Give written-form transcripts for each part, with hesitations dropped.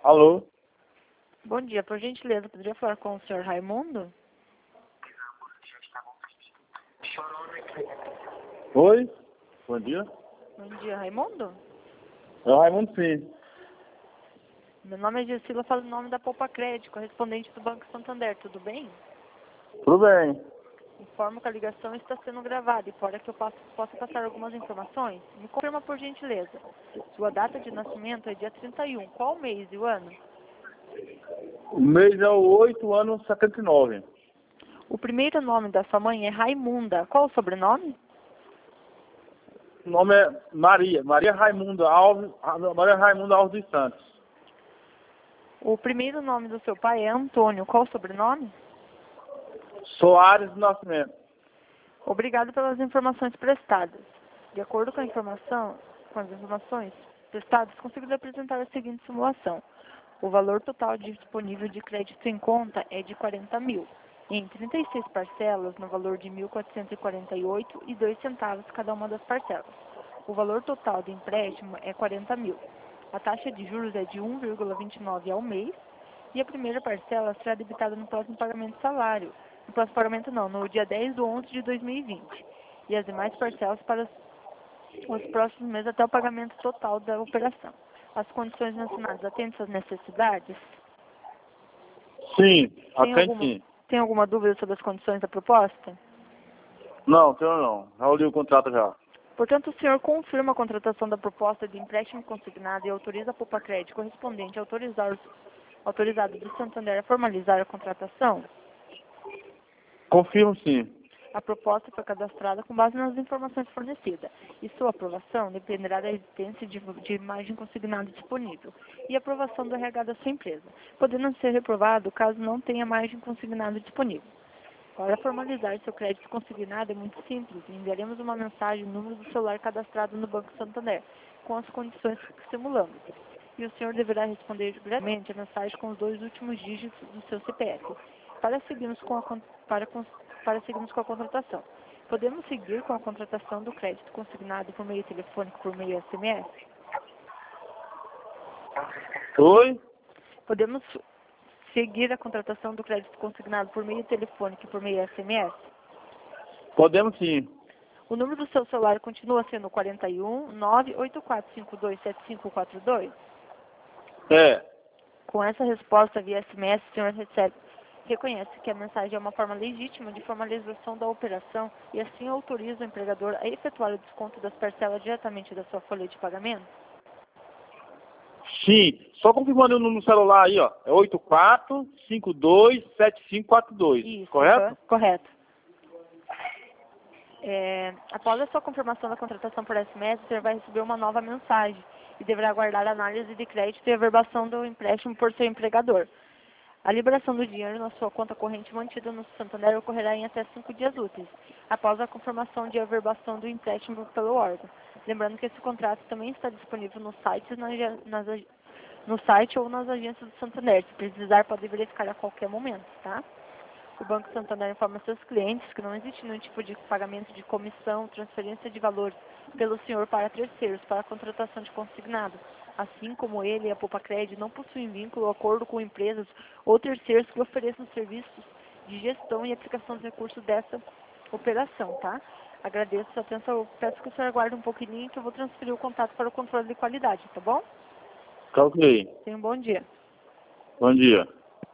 Alô? Bom dia, por gentileza, poderia falar com o senhor Raimundo? Oi? Bom dia. Bom dia, Raimundo? É o Raimundo, sim. Meu nome é Gessila, falo em nome da Poupa Crédito, correspondente do Banco Santander, tudo bem? Tudo bem. Informo que a ligação está sendo gravada e fora que eu possa passar algumas informações, me confirma por gentileza. Sua data de nascimento é dia 31, qual o mês e o ano? O mês é o 8, ano 79. O primeiro nome da sua mãe é Raimunda, qual o sobrenome? O nome é Maria. Maria Raimunda Alves dos Santos. O primeiro nome do seu pai é Antônio, qual o sobrenome? Soares do Nascimento. Obrigado pelas informações prestadas. De acordo com as informações prestadas, consigo lhe apresentar a seguinte simulação. O valor total disponível de crédito em conta é de 40 mil, em 36 parcelas no valor de R$ 1.448,02 cada uma das parcelas. O valor total do empréstimo é 40 mil. A taxa de juros é de 1,29 ao mês e a primeira parcela será debitada no próximo pagamento de salário. No próximo pagamento não, no dia 10/11 de 2020. E as demais parcelas para os próximos meses até o pagamento total da operação. As condições mencionadas atendem suas necessidades? Sim, atende sim. Tem alguma dúvida sobre as condições da proposta? Não, tenho não. Já li o contrato já. Portanto, o senhor confirma a contratação da proposta de empréstimo consignado e autoriza a Poupa Crédito correspondente a autorizado do Santander a formalizar a contratação? Confirmo sim. A proposta foi cadastrada com base nas informações fornecidas e sua aprovação dependerá da existência de imagem consignada disponível e aprovação do RH da sua empresa, podendo ser reprovado caso não tenha margem consignada disponível. Para formalizar seu crédito consignado é muito simples. Enviaremos uma mensagem no número do celular cadastrado no Banco Santander, com as condições que simulamos. E o senhor deverá responder diretamente a mensagem com os 2 últimos dígitos do seu CPF, para seguirmos com a contratação. Podemos seguir com a contratação do crédito consignado por meio telefônico, por meio SMS? Oi? Podemos seguir a contratação do crédito consignado por meio telefônico e por meio SMS? Podemos sim. O número do seu celular continua sendo 41 984527542? É. Com essa resposta via SMS, o senhor reconhece que a mensagem é uma forma legítima de formalização da operação e assim autoriza o empregador a efetuar o desconto das parcelas diretamente da sua folha de pagamento? Sim. Só confirmando o número do celular aí, ó. É 84527542. Isso, correto? Correto. Após a sua confirmação da contratação por SMS, o senhor vai receber uma nova mensagem e deverá aguardar a análise de crédito e averbação do empréstimo por seu empregador. A liberação do dinheiro na sua conta corrente mantida no Santander ocorrerá em até 5 dias úteis, após a confirmação de averbação do empréstimo pelo órgão. Lembrando que esse contrato também está disponível no site, no site ou nas agências do Santander. Se precisar, pode verificar a qualquer momento, tá? O Banco Santander informa seus clientes que não existe nenhum tipo de pagamento de comissão, transferência de valores pelo senhor para terceiros para a contratação de consignado. Assim como ele e a Poupa Crédito não possuem vínculo ou acordo com empresas ou terceiros que ofereçam serviços de gestão e aplicação dos recursos dessa operação, tá? Agradeço a sua atenção. Eu peço que o senhor aguarde um pouquinho que eu vou transferir o contato para o controle de qualidade, tá bom? Tá ok. Tenha um bom dia. Bom dia.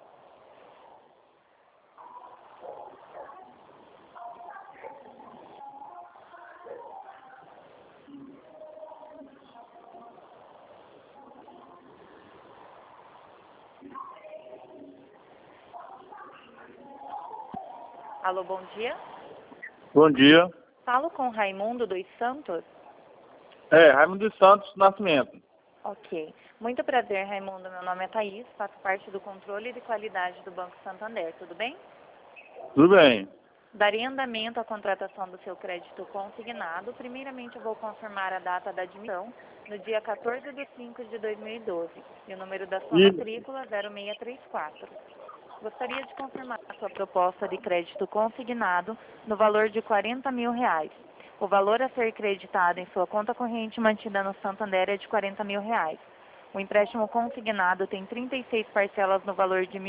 Alô, bom dia. Bom dia. Falo com Raimundo dos Santos? Raimundo dos Santos Nascimento. Ok. Muito prazer, Raimundo. Meu nome é Thaís, faço parte do controle de qualidade do Banco Santander, tudo bem? Tudo bem. Darei andamento à contratação do seu crédito consignado. Primeiramente, eu vou confirmar a data da admissão, no dia 14 de 5 de 2012, e o número da sua matrícula 0634. Gostaria de confirmar a sua proposta de crédito consignado no valor de R$40 mil. O valor a ser creditado em sua conta corrente mantida no Santander é de R$40 mil. O empréstimo consignado tem 36 parcelas no valor de R$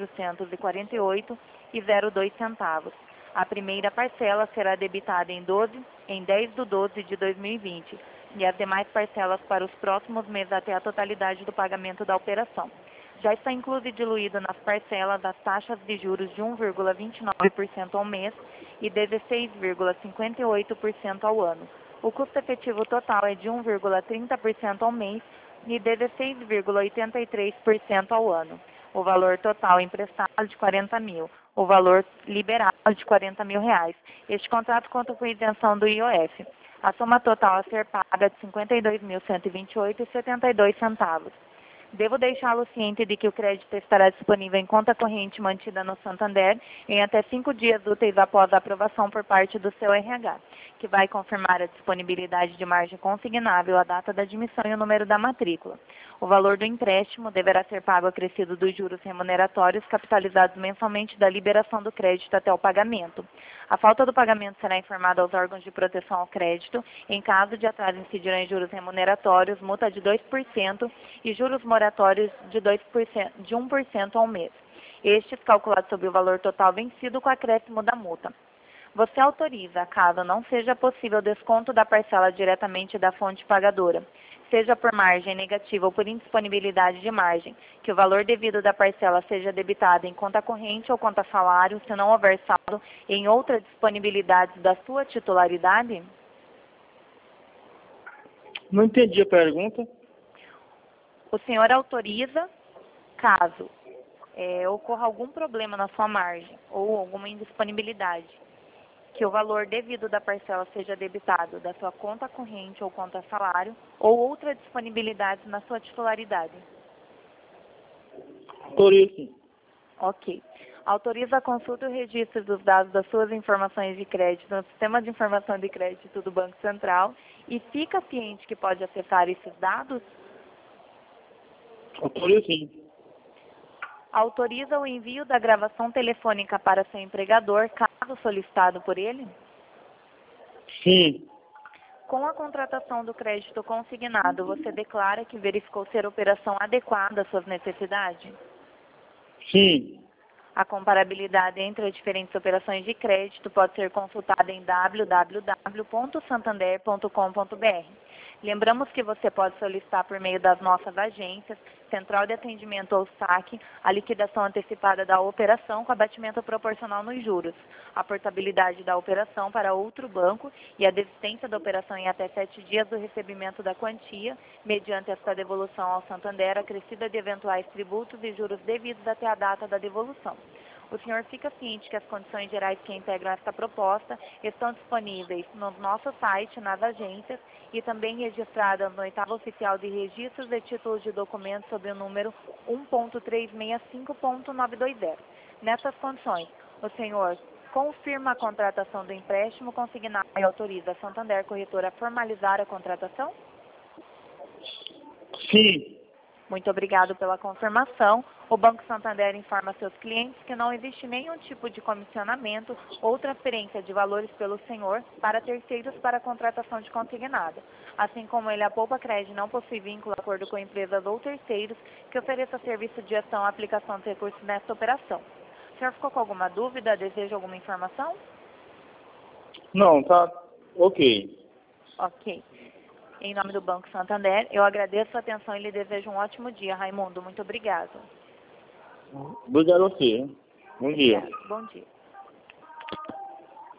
1.448,02. A primeira parcela será debitada em 10/12/2020 e as demais parcelas para os próximos meses até a totalidade do pagamento da operação. Já está incluso e diluído nas parcelas as taxas de juros de 1,29% ao mês e 16,58% ao ano. O custo efetivo total é de 1,30% ao mês e 16,83% ao ano. O valor total emprestado de 40 mil. O valor liberado de R$ 40 mil. Este contrato conta com isenção do IOF. A soma total a ser paga é de R$ 52.128,72. Devo deixá-lo ciente de que o crédito estará disponível em conta corrente mantida no Santander em até 5 dias úteis após a aprovação por parte do seu RH, que vai confirmar a disponibilidade de margem consignável, a data da admissão e o número da matrícula. O valor do empréstimo deverá ser pago acrescido dos juros remuneratórios capitalizados mensalmente da liberação do crédito até o pagamento. A falta do pagamento será informada aos órgãos de proteção ao crédito. Em caso de atraso, incidirão em juros remuneratórios, multa de 2% e juros moratórios de 1% ao mês. Estes calculados sobre o valor total vencido com acréscimo da multa. Você autoriza, caso não seja possível desconto da parcela diretamente da fonte pagadora, seja por margem negativa ou por indisponibilidade de margem, que o valor devido da parcela seja debitado em conta corrente ou conta salário, se não houver saldo em outra disponibilidade da sua titularidade? Não entendi a pergunta. O senhor autoriza, caso ocorra algum problema na sua margem ou alguma indisponibilidade, que o valor devido da parcela seja debitado da sua conta corrente ou conta salário ou outra disponibilidade na sua titularidade. Autorizo. Ok. Autoriza a consulta e o registro dos dados das suas informações de crédito no Sistema de Informação de Crédito do Banco Central e fica ciente que pode acessar esses dados? Autorizo sim. Autoriza o envio da gravação telefônica para seu empregador, caso solicitado por ele? Sim. Com a contratação do crédito consignado, você declara que verificou ser operação adequada às suas necessidades? Sim. A comparabilidade entre as diferentes operações de crédito pode ser consultada em www.santander.com.br. Lembramos que você pode solicitar por meio das nossas agências, Central de Atendimento ou SAC, a liquidação antecipada da operação com abatimento proporcional nos juros, a portabilidade da operação para outro banco e a desistência da operação em até 7 dias do recebimento da quantia, mediante esta devolução ao Santander acrescida de eventuais tributos e juros devidos até a data da devolução. O senhor fica ciente que as condições gerais que integram esta proposta estão disponíveis no nosso site, nas agências, e também registradas no 8º Oficial de Registros de Títulos de Documentos sob o número 1.365.920. Nessas condições, o senhor confirma a contratação do empréstimo consignado e autoriza a Santander Corretora a formalizar a contratação? Sim. Muito obrigado pela confirmação. O Banco Santander informa seus clientes que não existe nenhum tipo de comissionamento ou transferência de valores pelo senhor para terceiros para a contratação de consignado. Assim como ele, a Poupa Cred não possui vínculo a acordo com empresas ou terceiros que ofereçam serviço de gestão ou aplicação de recursos nesta operação. O senhor ficou com alguma dúvida? Deseja alguma informação? Não, tá ok. Ok. Em nome do Banco Santander, eu agradeço a atenção e lhe desejo um ótimo dia, Raimundo. Muito obrigado. Obrigado a você. Bom dia. Obrigado. Bom dia.